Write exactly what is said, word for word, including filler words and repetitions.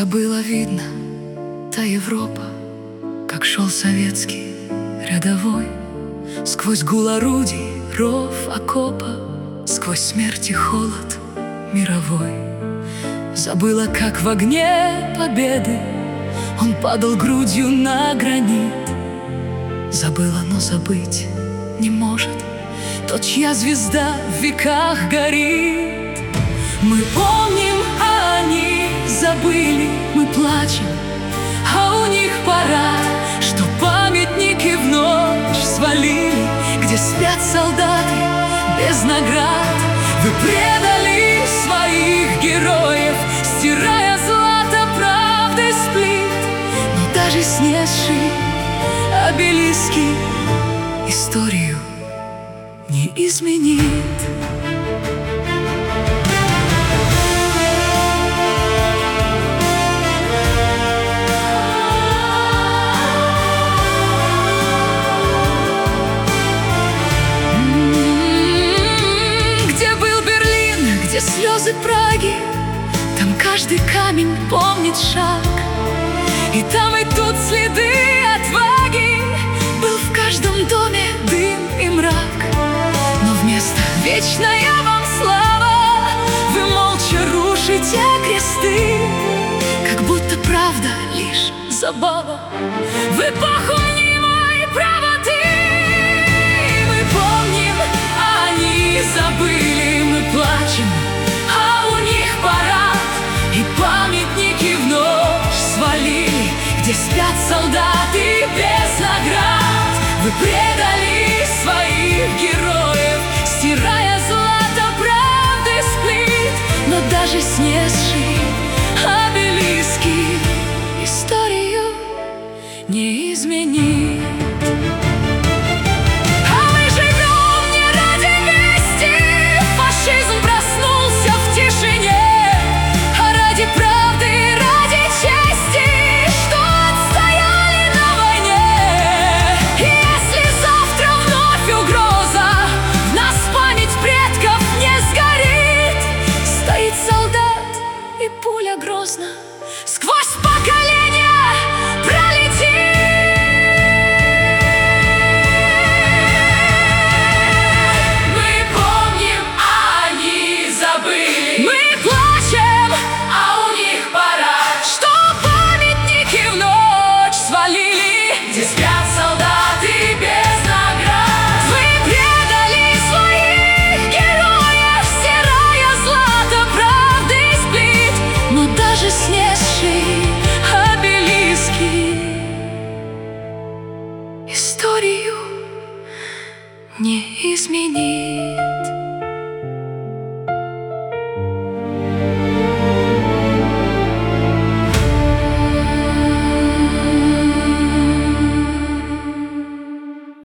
было видно та Европа, как шел советский рядовой сквозь гул орудий, ров окопа, сквозь смерть и холод мировой. Забыла, как в огне победы он падал грудью на гранит. Забыла, но забыть не может тот, чья звезда в веках горит. Мы помним, а они забыли, мы плачем, а у них парад, что памятники в ночь свалили, где спят солдаты без наград. Вы предали своих героев, стирая злато правды с плит, но даже снесший обелиски историю не изменит. Слезы Праги, там каждый камень помнит шаг, и там и тут следы отваги. Был в каждом доме дым и мрак, но вместо вечная вам слава вы молча рушите кресты, как будто правда лишь забава в эпоху мнимой правоты. Мы помним, а они забыли, мы плачем, памятники в ночь свалили, где спят солдаты без наград. Вы предали своих героев, стирая злато правды с плит, но даже снесший обелиски историю не изменит.